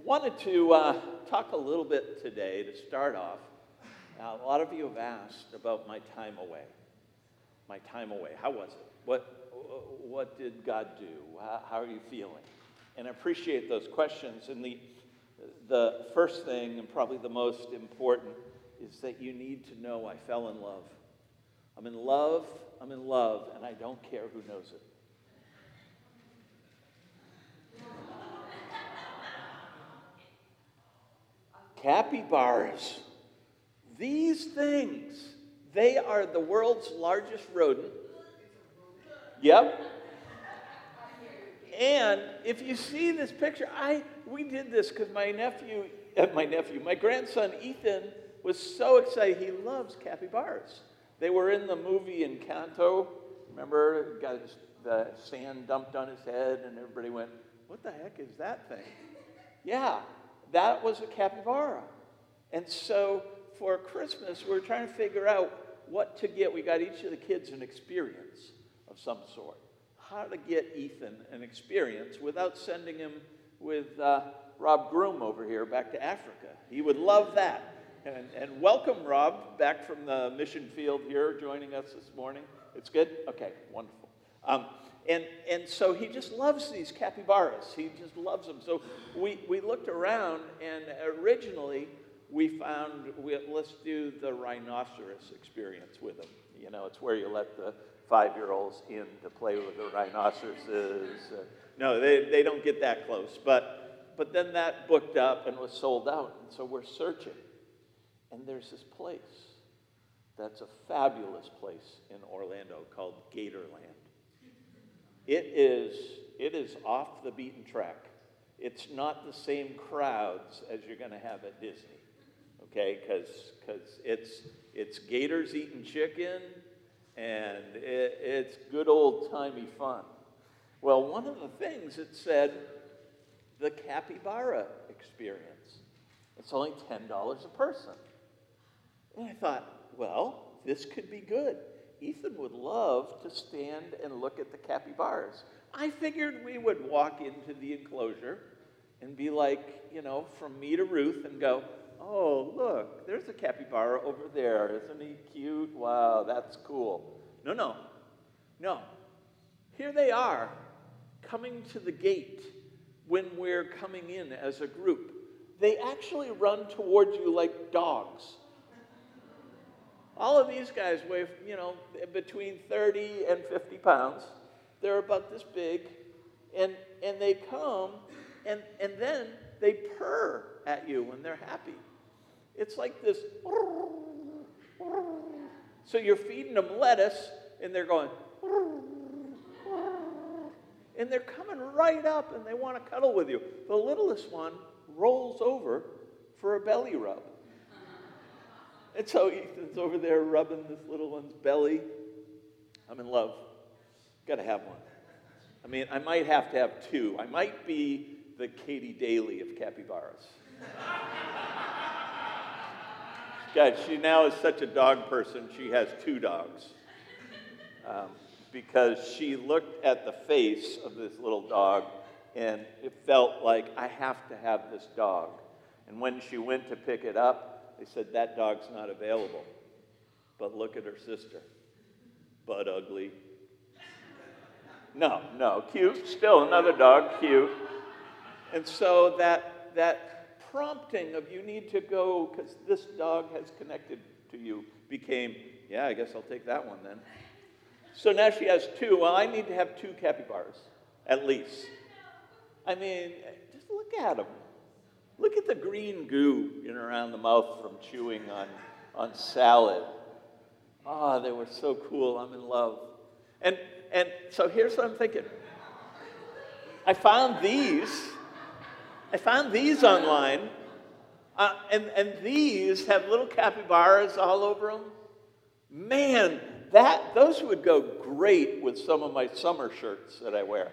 Wanted to talk a little bit today to start off. A lot of you have asked about my time away. My time away. How was it? What did God do? How are you feeling? And I appreciate those questions. And the first thing, and probably the most important, is that you need to know I fell in love. I'm in love, and I don't care who knows it. Capybaras. These things, they are the world's largest rodent. Yep. And if you see this picture, we did this because my grandson Ethan was so excited. He loves capybaras. They were in the movie Encanto. Remember, got the sand dumped on his head, and everybody went, "What the heck is that thing?" Yeah, that was a capybara. And so for Christmas, we're trying to figure out what to get. We got each of the kids an experience of some sort. How to get Ethan an experience without sending him with Rob Groom over here back to Africa. He would love that. And welcome, Rob, back from the mission field here, joining us this morning. It's good? Okay, wonderful. And so he just loves these capybaras. He just loves them. So we looked around, and originally we found, let's do the rhinoceros experience with them. You know, it's where you let the 5-year-olds in to play with the rhinoceroses. No, they don't get that close. But then that booked up and was sold out. And so we're searching. And there's this place that's a fabulous place in Orlando called Gatorland. It is off the beaten track. It's not the same crowds as you're going to have at Disney, okay? Because it's gators eating chicken, and it's good old-timey fun. Well, one of the things it said, the capybara experience. It's only $10 a person. And I thought, well, this could be good. Ethan would love to stand and look at the capybaras. I figured we would walk into the enclosure and be like, you know, from me to Ruth and go, "Oh, look, there's a capybara over there. Isn't he cute? Wow, that's cool." No. Here they are coming to the gate when we're coming in as a group. They actually run towards you like dogs. All of these guys weigh, you know, between 30 and 50 pounds. They're about this big. And they come, and then they purr at you when they're happy. It's like this. So you're feeding them lettuce, and they're going. And they're coming right up, and they want to cuddle with you. The littlest one rolls over for a belly rub. And so Ethan's over there rubbing this little one's belly. I'm in love. Got to have one. I mean, I might have to have two. I might be the Katie Daly of capybaras. God, she now is such a dog person, she has 2 dogs. Because she looked at the face of this little dog, and it felt like, I have to have this dog. And when she went to pick it up, they said, that dog's not available. But look at her sister. Butt ugly. No, cute. Still another dog, cute. And so that prompting of you need to go because this dog has connected to you became, yeah, I guess I'll take that one then. So now she has 2. Well, I need to have 2 capybaras, at least. I mean, just look at them. Look at the green goo around the mouth from chewing on salad. Oh, they were so cool. I'm in love. And so here's what I'm thinking. I found these online, and these have little capybaras all over them. Man, those would go great with some of my summer shirts that I wear.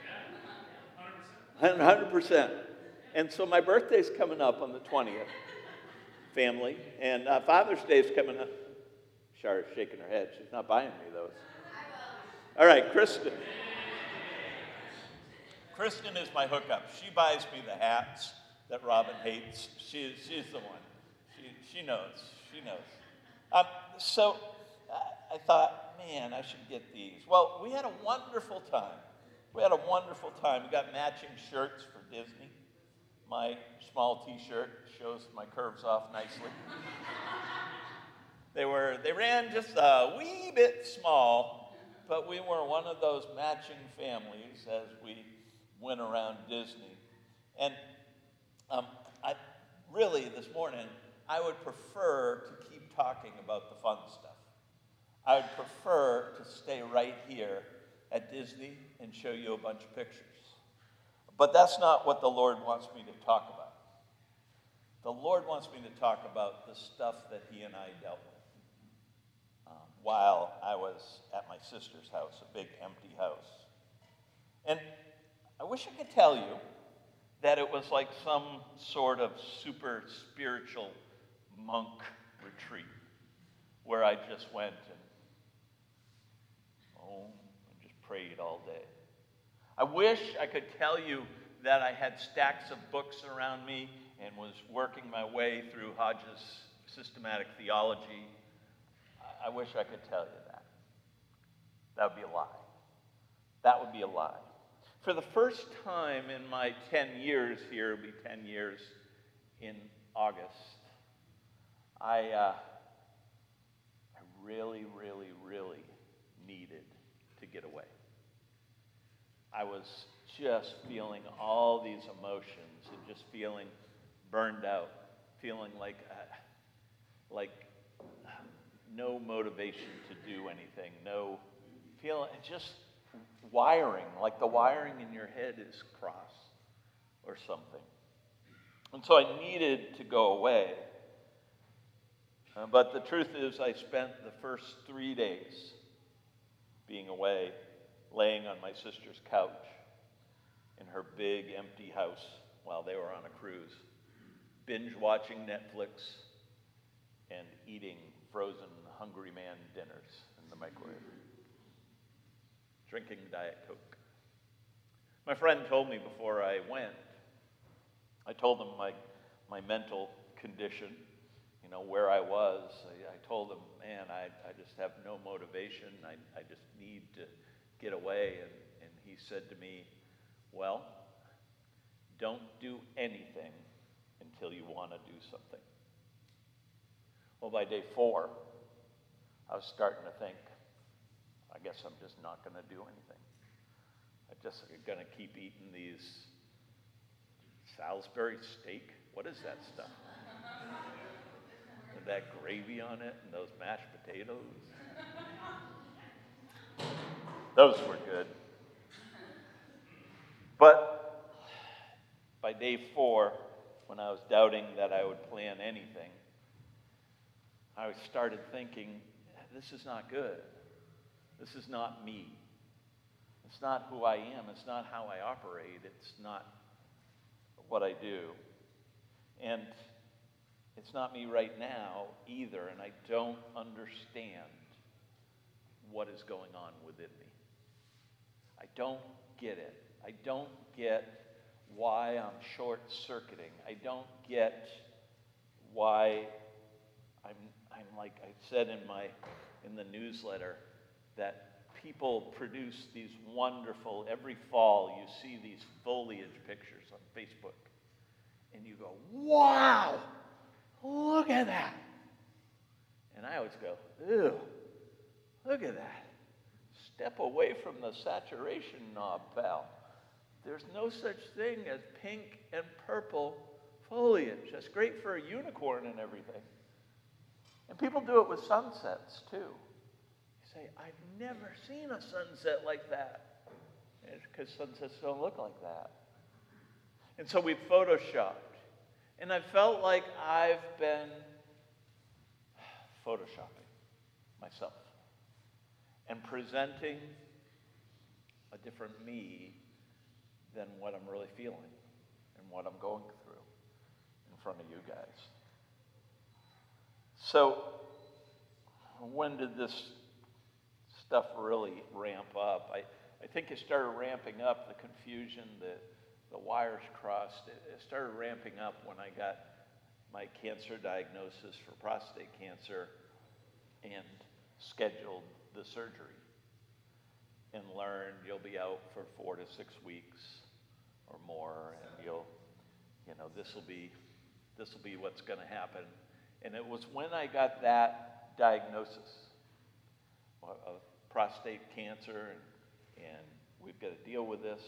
100%. And so my birthday's coming up on the 20th, family, and Father's Day's coming up. Shara's shaking her head. She's not buying me those. All right, Kristen. Kristen is my hookup. She buys me the hats that Robin hates. She's the one. She knows. She knows. So I thought, man, I should get these. Well, we had a wonderful time. We got matching shirts for Disney. My small T-shirt shows my curves off nicely. They ran just a wee bit small, but we were one of those matching families as we went around Disney. And this morning, I would prefer to keep talking about the fun stuff. I would prefer to stay right here at Disney and show you a bunch of pictures. But that's not what the Lord wants me to talk about. The Lord wants me to talk about the stuff that he and I dealt with while I was at my sister's house, a big empty house. And I wish I could tell you that it was like some sort of super spiritual monk retreat where I just went and just prayed all day. I wish I could tell you that I had stacks of books around me and was working my way through Hodge's systematic theology. I wish I could tell you that. That would be a lie. That would be a lie. For the first time in my 10 years here, it'll be 10 years in August, I really, really, really needed to get away. I was just feeling all these emotions and just feeling burned out, feeling like no motivation to do anything, just wiring, like the wiring in your head is cross or something. And so I needed to go away. But the truth is, I spent the first 3 days being away, laying on my sister's couch in her big empty house while they were on a cruise, binge watching Netflix and eating frozen Hungry Man dinners in the microwave, drinking Diet Coke. My friend told me before I went, I told him my mental condition, where I was. I told him, man, I just have no motivation. I just need to get away. And he said to me, well, don't do anything until you want to do something. Well, by day 4, I was starting to think, I guess I'm just not going to do anything. I'm just going to keep eating these Salisbury steak. What is that stuff? With that gravy on it and those mashed potatoes. Those were good. But by day 4, when I was doubting that I would plan anything, I started thinking, this is not good. This is not me. It's not who I am. It's not how I operate. It's not what I do. And it's not me right now either, and I don't understand what is going on within me. I don't get it. I don't get why I'm short-circuiting. I don't get why I'm like I said in the newsletter, that people produce these wonderful, every fall you see these foliage pictures on Facebook, and you go, wow, look at that. And I always go, ew, look at that. Step away from the saturation knob, pal. There's no such thing as pink and purple foliage. That's great for a unicorn and everything. And people do it with sunsets, too. You say, I've never seen a sunset like that. And it's because sunsets don't look like that. And so we photoshopped. And I felt like I've been photoshopping myself and presenting a different me than what I'm really feeling and what I'm going through in front of you guys. So, when did this stuff really ramp up? I think it started ramping up, the confusion, the wires crossed. It started ramping up when I got my cancer diagnosis for prostate cancer and scheduled the surgery and learned you'll be out for 4 to 6 weeks or more, and this will be what's going to happen. And it was when I got that diagnosis of prostate cancer, and we've got to deal with this,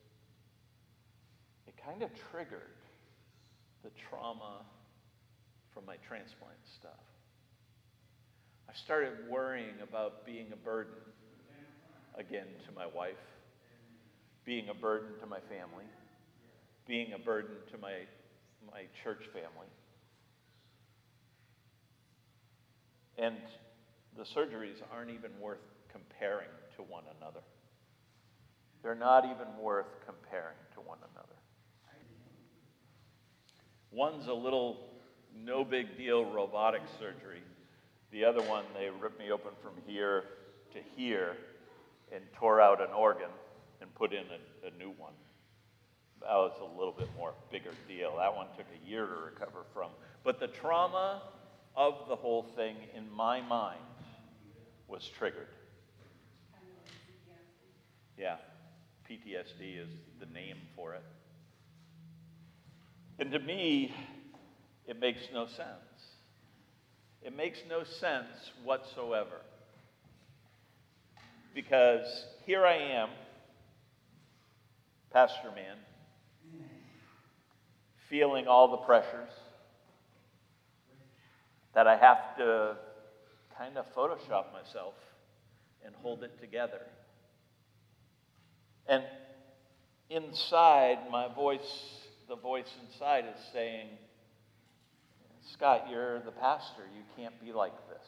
it kind of triggered the trauma from my transplant stuff. I started worrying about being a burden again to my wife, being a burden to my family, being a burden to my church family. And the surgeries aren't even worth comparing to one another. They're not even worth comparing to one another. One's a little no big deal robotic surgery. The other one, they ripped me open from here to here and tore out an organ and put in a new one. That was a little bit more bigger deal. That one took a year to recover from. But the trauma of the whole thing in my mind was triggered. Yeah, PTSD is the name for it. And to me, it makes no sense. It makes no sense whatsoever. Because here I am, pastor man, feeling all the pressures that I have to kind of Photoshop myself and hold it together. And inside, the voice inside is saying, Scott, you're the pastor. You can't be like this.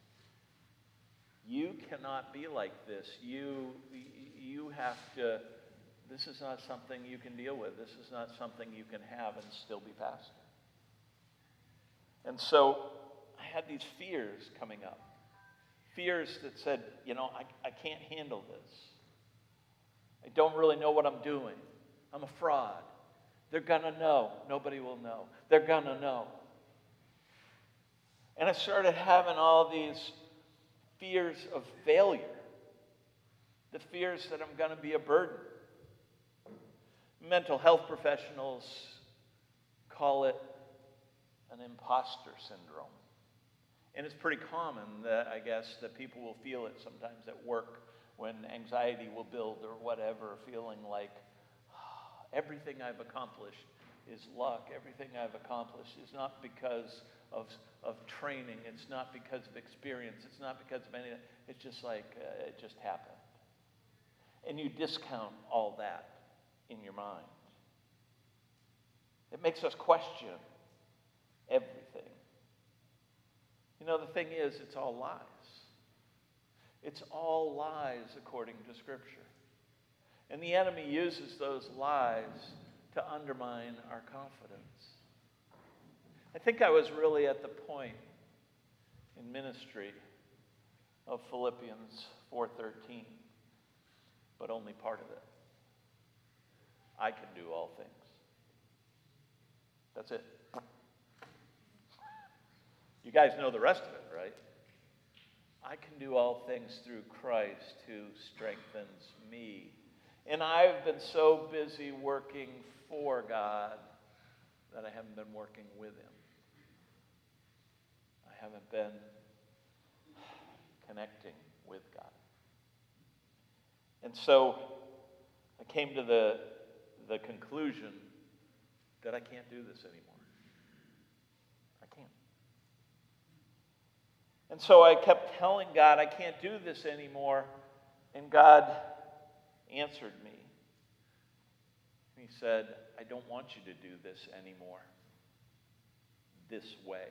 You cannot be like this. You have to, this is not something you can deal with. This is not something you can have and still be pastor. And so I had these fears coming up. Fears that said, I can't handle this. I don't really know what I'm doing. I'm a fraud. They're going to know. Nobody will know. They're going to know. And I started having all these fears of failure. The fears that I'm going to be a burden. Mental health professionals call it an imposter syndrome. And it's pretty common that, I guess, that people will feel it sometimes at work when anxiety will build or whatever, feeling like everything I've accomplished is luck. Everything I've accomplished is not because of training. It's not because of experience. It's not because of anything. It's just like it just happened. And you discount all that in your mind. It makes us question everything. The thing is, it's all lies. It's all lies according to Scripture. And the enemy uses those lies to undermine our confidence. I think I was really at the point in ministry of Philippians 4:13, but only part of it. I can do all things. That's it. You guys know the rest of it, right? I can do all things through Christ who strengthens me. And I've been so busy working for God that I haven't been working with Him. I haven't been connecting with God. And so I came to the conclusion that I can't do this anymore. I can't. And so I kept telling God, I can't do this anymore. And God answered me. He said, I don't want you to do this anymore. This way.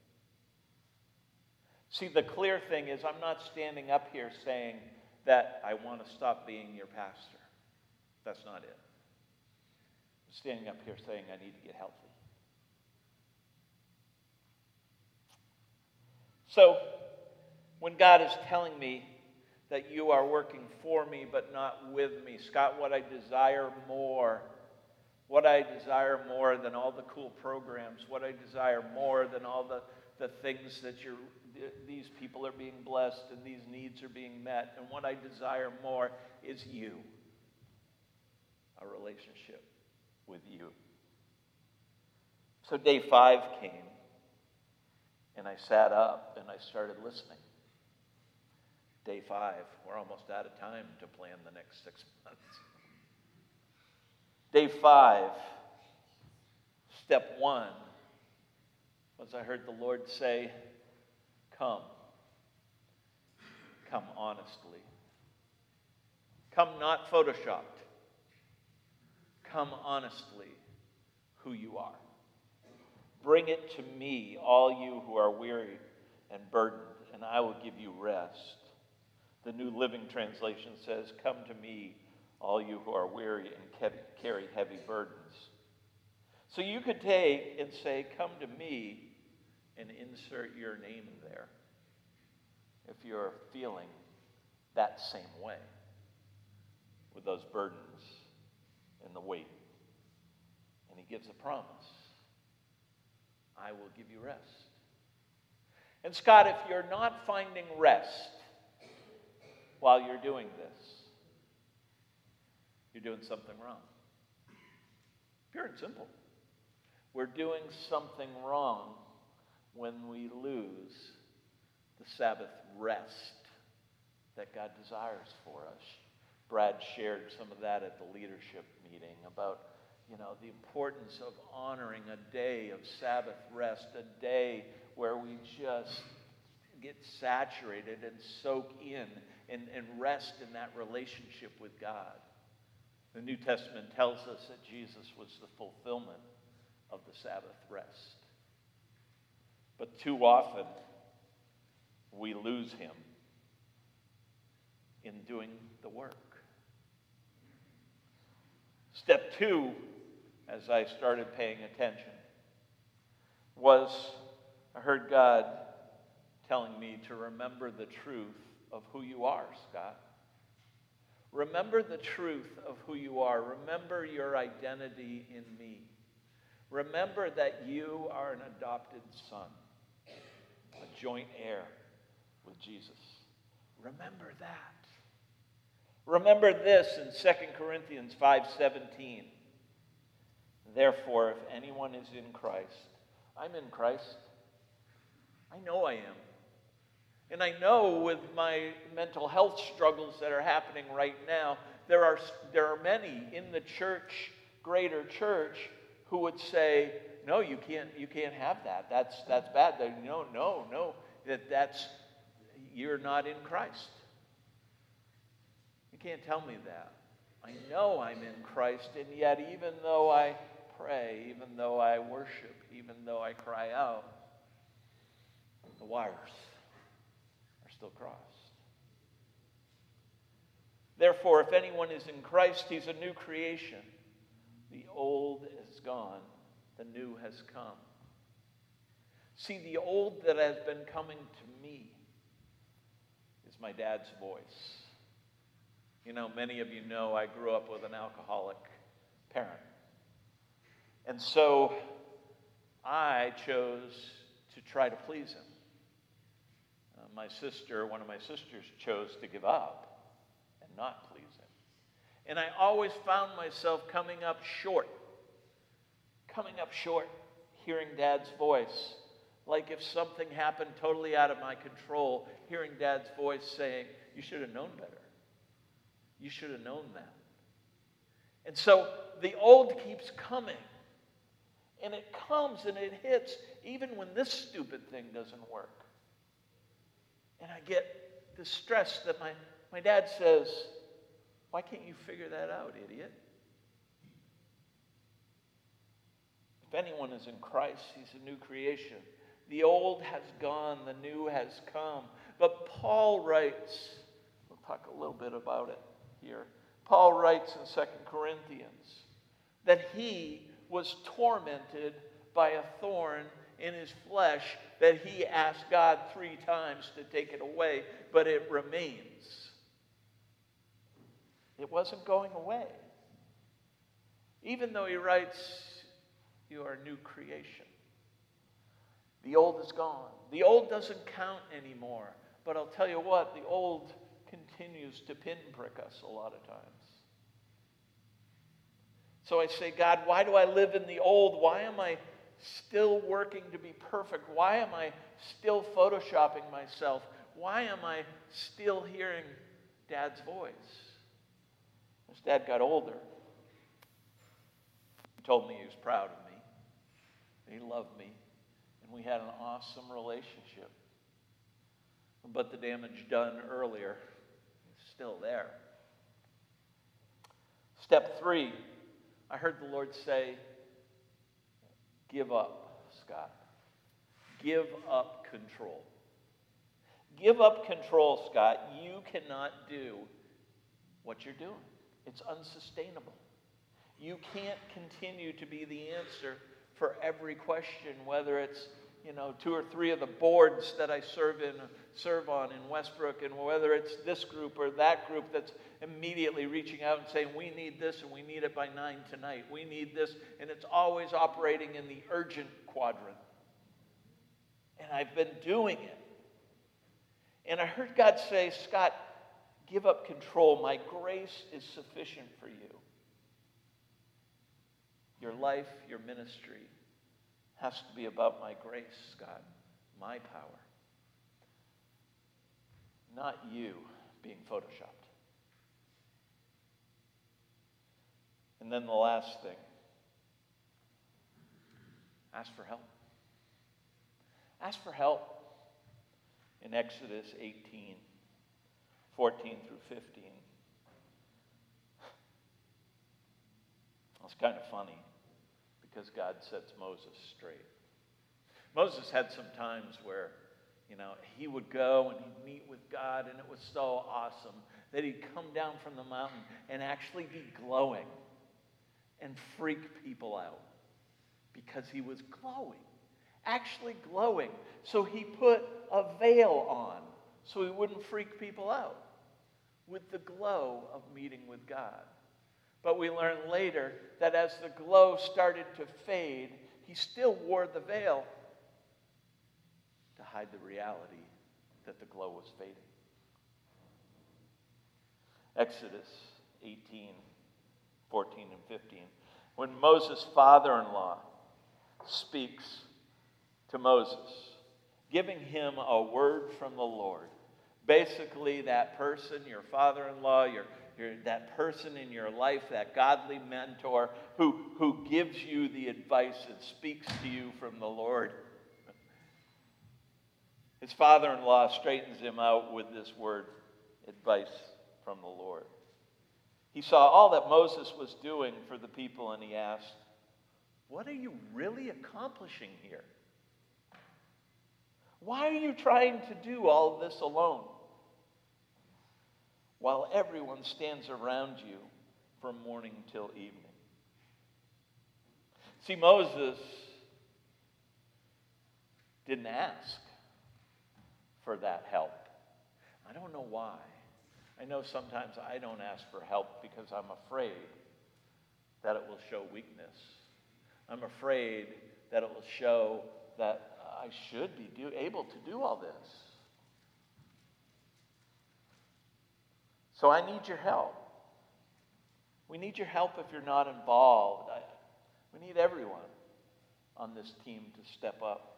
See, the clear thing is I'm not standing up here saying that I want to stop being your pastor. That's not it. I'm standing up here saying I need to get healthy. So, when God is telling me that you are working for me but not with me, Scott, what I desire more what I desire more than all the cool programs, what I desire more than all the things that these people are being blessed and these needs are being met, and what I desire more is you, a relationship with you. So day 5 came, and I sat up and I started listening. Day 5, we're almost out of time to plan the next 6 months. Day 5, step 1, was I heard the Lord say, come. Come honestly. Come not photoshopped. Come honestly who you are. Bring it to me, all you who are weary and burdened, and I will give you rest. The New Living Translation says, come to me, all you who are weary and carry heavy burdens. So you could take and say, come to me, and insert your name there if you're feeling that same way with those burdens and the weight. And he gives a promise. I will give you rest. And Scott, if you're not finding rest while you're doing this, you're doing something wrong. Pure and simple. We're doing something wrong when we lose the Sabbath rest that God desires for us. Brad shared some of that at the leadership meeting about, the importance of honoring a day of Sabbath rest, a day where we just get saturated and soak in and rest in that relationship with God. The New Testament tells us that Jesus was the fulfillment of the Sabbath rest. But too often, we lose him in doing the work. Step 2, as I started paying attention, was I heard God telling me to remember the truth of who you are, Scott. Remember the truth of who you are. Remember your identity in me. Remember that you are an adopted son, a joint heir with Jesus. Remember that. Remember this in 2 Corinthians 5:17. Therefore, if anyone is in Christ, I'm in Christ. I know I am. And I know with my mental health struggles that are happening right now, there are many in the church, greater church, who would say, no, you can't have that. That's bad. No. You're not in Christ. You can't tell me that. I know I'm in Christ, and yet even though I pray, even though I worship, even though I cry out, the wires are still crossed. Therefore, if anyone is in Christ, he's a new creation. The old is gone, the new has come. See, the old that has been coming to me is my dad's voice. Many of you know I grew up with an alcoholic parent. And so I chose to try to please him. One of my sisters chose to give up and not please him. And I always found myself coming up short, hearing Dad's voice. Like if something happened totally out of my control, hearing Dad's voice saying, you should have known better. You should have known that. And so the old keeps coming. And it comes and it hits even when this stupid thing doesn't work. And I get distressed that my dad says, why can't you figure that out, idiot? If anyone is in Christ, he's a new creation. The old has gone, the new has come. But Paul writes, we'll talk a little bit about it here. Paul writes in 2 Corinthians that he was tormented by a thorn in his flesh that he asked God 3 times to take it away, but it remains. It wasn't going away. Even though he writes, you are a new creation. The old is gone. The old doesn't count anymore. But I'll tell you what, the old continues to pinprick us a lot of times. So I say, God, why do I live in the old? Why am I still working to be perfect? Why am I still photoshopping myself? Why am I still hearing Dad's voice? As Dad got older, he told me he was proud of me. He loved me. And we had an awesome relationship. But the damage done earlier is still there. Step 3, I heard the Lord say, give up, Scott. Give up control. Give up control, Scott. You cannot do what you're doing. It's unsustainable. You can't continue to be the answer for every question, whether it's 2 or 3 of the boards that I serve on in Westbrook, and whether it's this group or that group that's immediately reaching out and saying, we need this and we need it by 9 tonight. We need this, and it's always operating in the urgent quadrant. And I've been doing it. And I heard God say, Scott, give up control. My grace is sufficient for you. Your life, your ministry has to be about my grace, Scott, my power. Not you being photoshopped. And then the last thing, ask for help. Ask for help. In Exodus 18, 14 through 15. It's kind of funny because God sets Moses straight. Moses had some times where, he would go and he'd meet with God, and it was so awesome that he'd come down from the mountain and actually be glowing and freak people out because he was glowing. Actually glowing. So he put a veil on so he wouldn't freak people out with the glow of meeting with God. But we learned later that as the glow started to fade, he still wore the veil to hide the reality that the glow was fading. Exodus 18, 14 and 15. When Moses' father-in-law speaks to Moses, giving him a word from the Lord. Basically, that person, your father-in-law, that person in your life, that godly mentor who gives you the advice and speaks to you from the Lord. His father-in-law straightens him out with this word, advice from the Lord. He saw all that Moses was doing for the people, and he asked, what are you really accomplishing here? Why are you trying to do all this alone while everyone stands around you from morning till evening? See, Moses didn't ask for that help. I don't know why. I know sometimes I don't ask for help because I'm afraid that it will show weakness. I'm afraid that it will show that I should be able to do all this. So I need your help. We need your help if you're not involved. We need everyone on this team to step up.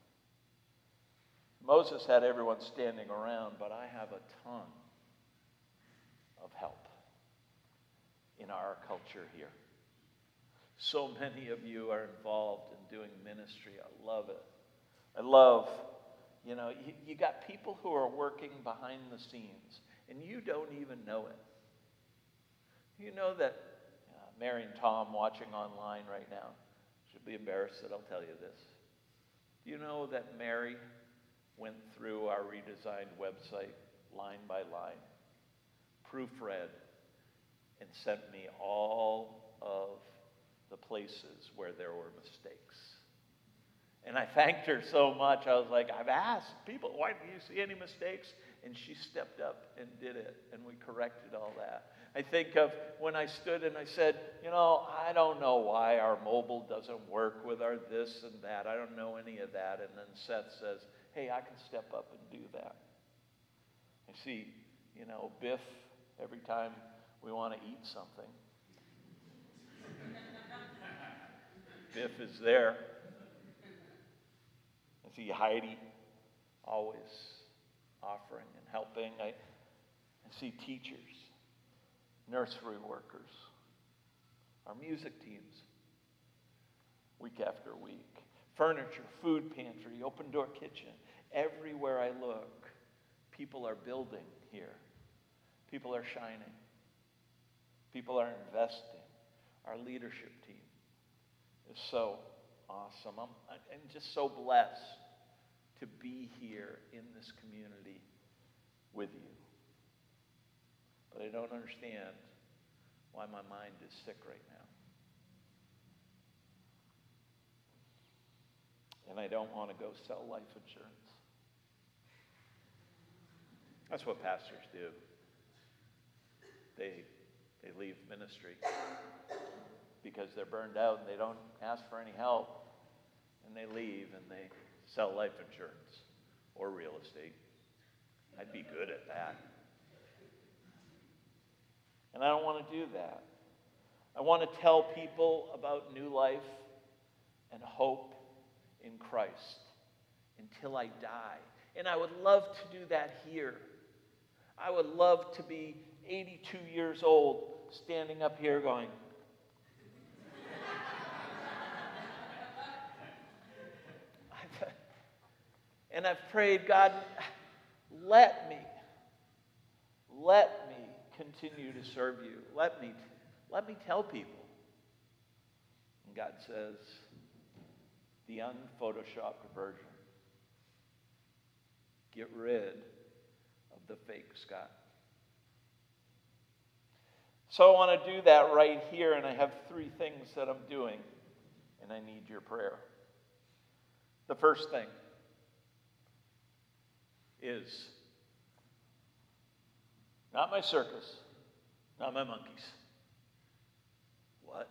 Moses had everyone standing around, but I have a ton of help in our culture here. So many of you are involved in doing ministry. I love it. I love, you got people who are working behind the scenes, and you don't even know it. You know that Mary and Tom watching online right now should be embarrassed that I'll tell you this. Do you know that Mary went through our redesigned website line by line, proofread, and sent me all of the places where there were mistakes? And I thanked her so much. I was like, I've asked people, why do you see any mistakes? And she stepped up and did it, and we corrected all that. I think of when I stood and I said, I don't know why our mobile doesn't work with our this and that. I don't know any of that. And then Seth says, hey, I can step up and do that. I see, Biff, every time we want to eat something, Biff is there. I see Heidi always offering and helping. I see teachers, nursery workers, our music teams, week after week, furniture, food pantry, open door kitchen. Everywhere I look, people are building here. People are shining. People are investing. Our leadership team is so awesome. I'm just so blessed to be here in this community with you. But I don't understand why my mind is sick right now. And I don't want to go sell life insurance. That's what pastors do. They leave ministry because they're burned out and they don't ask for any help. And they leave and they sell life insurance or real estate. I'd be good at that. And I don't want to do that. I want to tell people about new life and hope in Christ until I die. And I would love to do that here. I would love to be 82 years old, standing up here going, and I've prayed, God, let me continue to serve you. Let me tell people. And God says, the unphotoshopped version. Get rid of the fake Scott. So I want to do that right here, and I have 3 things that I'm doing, and I need your prayer. The first thing is not my circus, not my monkeys. What?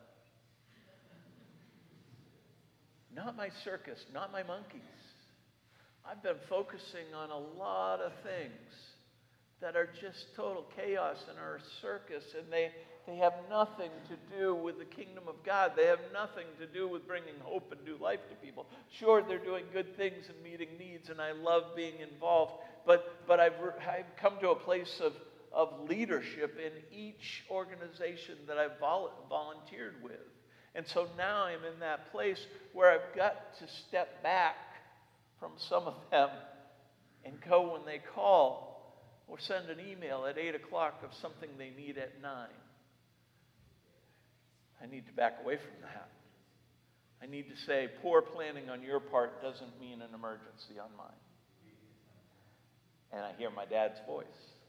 Not my circus, not my monkeys. I've been focusing on a lot of things that are just total chaos in our circus, and they have nothing to do with the kingdom of God. They have nothing to do with bringing hope and new life to people. Sure, they're doing good things and meeting needs, and I love being involved, but I've come to a place of leadership in each organization that I've volunteered with. And so now I'm in that place where I've got to step back from some of them and go when they call or send an email at 8 o'clock of something they need at 9. I need to back away from that. I need to say, poor planning on your part doesn't mean an emergency on mine. And I hear my dad's voice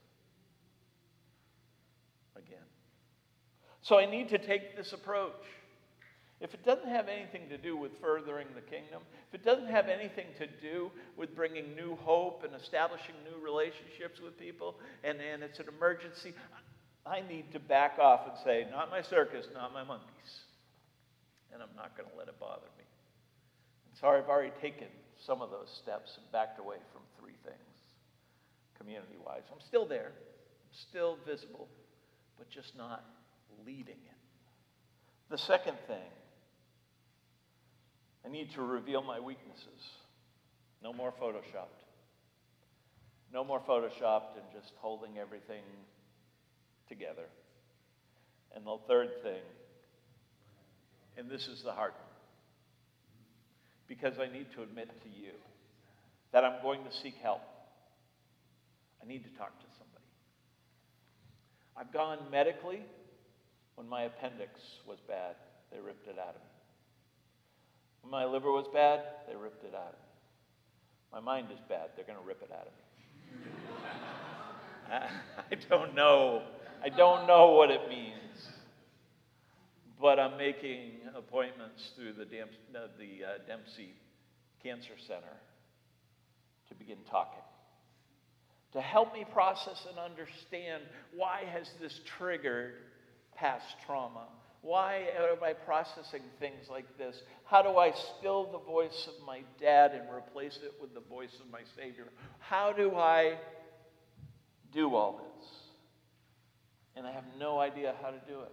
again. So I need to take this approach. If it doesn't have anything to do with furthering the kingdom, if it doesn't have anything to do with bringing new hope and establishing new relationships with people, and it's an emergency, I need to back off and say, not my circus, not my monkeys. And I'm not going to let it bother me. And so I've already taken some of those steps and backed away from 3 things, community-wise. I'm still there. I'm still visible, but just not leading it. The second thing, I need to reveal my weaknesses. No more photoshopped. No more photoshopped and just holding everything together. And the third thing, and this is the hard one, because I need to admit to you that I'm going to seek help. I need to talk to somebody. I've gone medically. When my appendix was bad, they ripped it out of me. When my liver was bad, they ripped it out of me. My mind is bad, they're going to rip it out of me. I don't know what it means. But I'm making appointments through the Dempsey Cancer Center to begin talking. to help me process and understand why has this triggered past trauma? Why am I processing things like this? How do I still the voice of my dad and replace it with the voice of my Savior? How do I do all this? And I have no idea how to do it.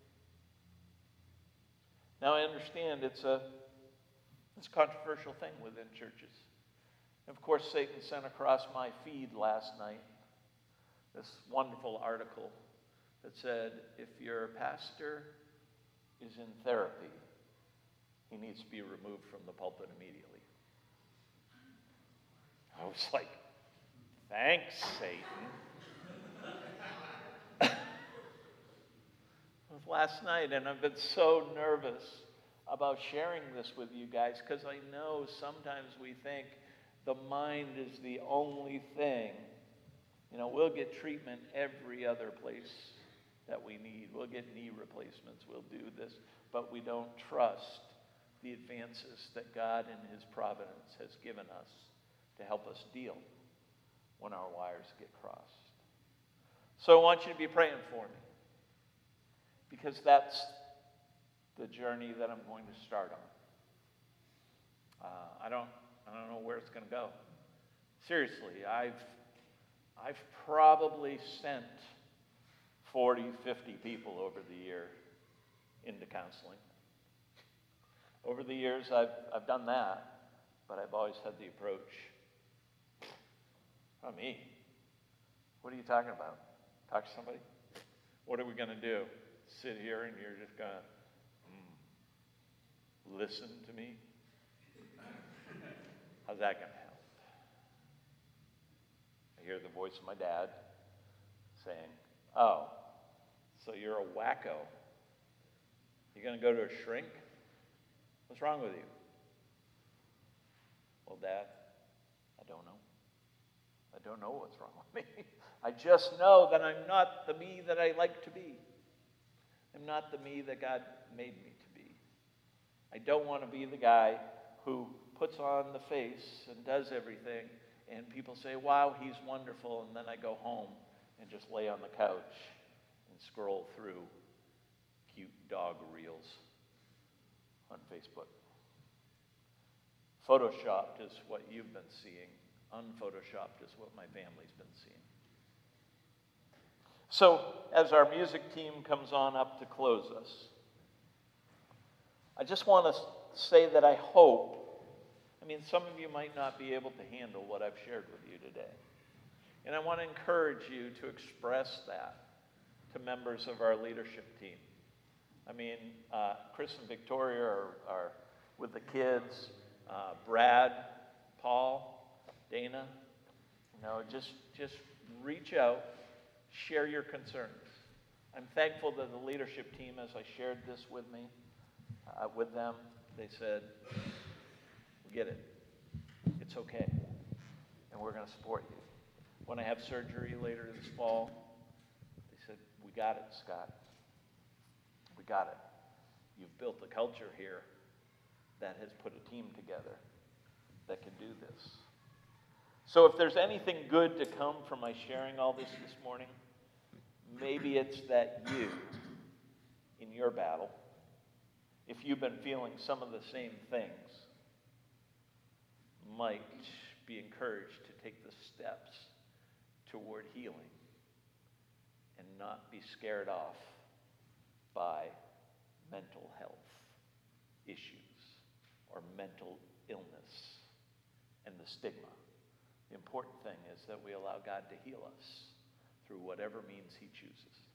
Now I understand it's a controversial thing within churches. Of course, Satan sent across my feed last night this wonderful article that said, if your pastor is in therapy, he needs to be removed from the pulpit immediately. I was like, thanks, Satan. It was last night, and I've been so nervous about sharing this with you guys because I know sometimes we think the mind is the only thing. You know, we'll get treatment every other place that we need. We'll get knee replacements. We'll do this. But we don't trust the advances that God in his providence has given us to help us deal when our wires get crossed. So I want you to be praying for me, because that's the journey that I'm going to start on. I don't know where it's going to go. Seriously, I've probably sent 40, 50 people over the year into counseling. Over the years, I've done that, but I've always had the approach, not me. What are you talking about? Talk to somebody? What are we going to do? Sit here and you're just going to listen to me? How's that going to help? I hear the voice of my dad saying, oh, so you're a wacko. You're going to go to a shrink? What's wrong with you? Well, Dad, I don't know. I don't know what's wrong with me. I just know that I'm not the me that I like to be. I'm not the me that God made me to be. I don't want to be the guy who puts on the face and does everything, and people say, wow, he's wonderful, and then I go home and just lay on the couch and scroll through cute dog reels on Facebook. Photoshopped is what you've been seeing. Unphotoshopped is what my family's been seeing. So, as our music team comes on up to close us, I just want to say that I hope, some of you might not be able to handle what I've shared with you today. And I want to encourage you to express that to members of our leadership team. Chris and Victoria are with the kids. Brad, Paul, Dana, just reach out, share your concerns. I'm thankful that the leadership team, as I shared this with them, they said, we get it. It's okay. And we're going to support you. When I have surgery later this fall, they said, we got it, Scott. We got it. You've built a culture here that has put a team together that can do this. So if there's anything good to come from my sharing all this morning, maybe it's that you, in your battle, if you've been feeling some of the same things, might be encouraged to take the steps toward healing and not be scared off by mental health issues or mental illness and the stigma. The important thing is that we allow God to heal us through whatever means he chooses.